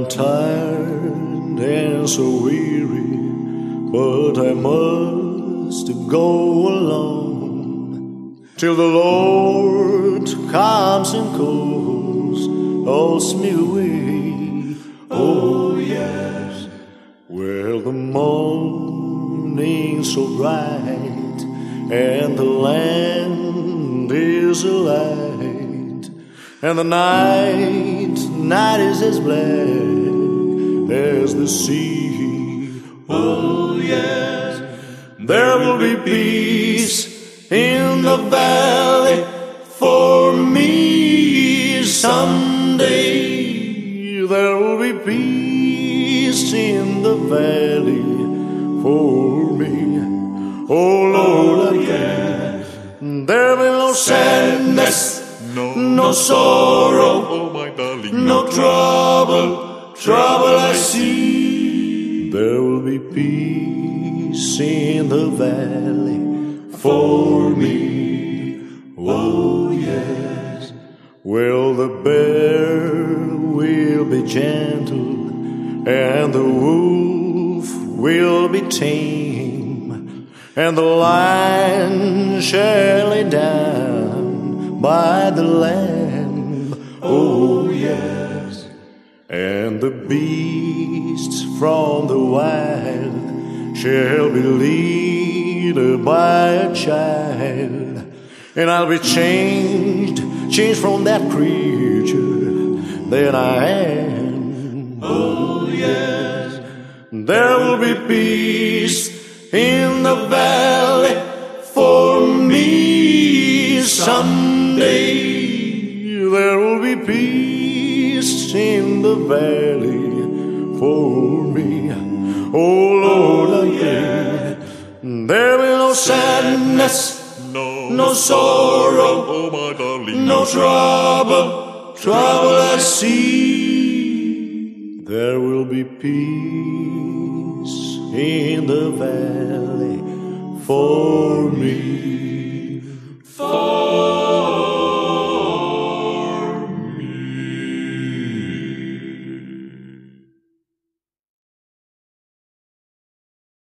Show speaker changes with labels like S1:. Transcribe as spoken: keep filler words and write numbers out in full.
S1: I'm tired and so weary, but I must go along till the Lord comes and calls, calls me away. Oh yes, well the morning's so bright and the land is alight, and the night, night is as black as the sea. Oh yes, there will be peace in the valley for me someday. There will be peace in the valley for me. Oh Lord, I pray there will be no sadness,
S2: No,
S1: no sorrow,
S2: oh my darling,
S1: no trouble, trouble I see. There will be peace in the valley for me. Oh yes, well the bear will be gentle and the wolf will be tame, and the lion shall lay down by the lamb. Oh yes, and the beasts from the wild shall be led by a child, and I'll be changed, changed from that creature that I am. Oh yes, there will be peace in the valley for me someday. There will be peace in the valley for me. Oh Lord, I pray there will be no sadness,
S2: no,
S1: no sorrow,
S2: oh my darling,
S1: no trouble, trouble I see. There will be peace in the valley for me. For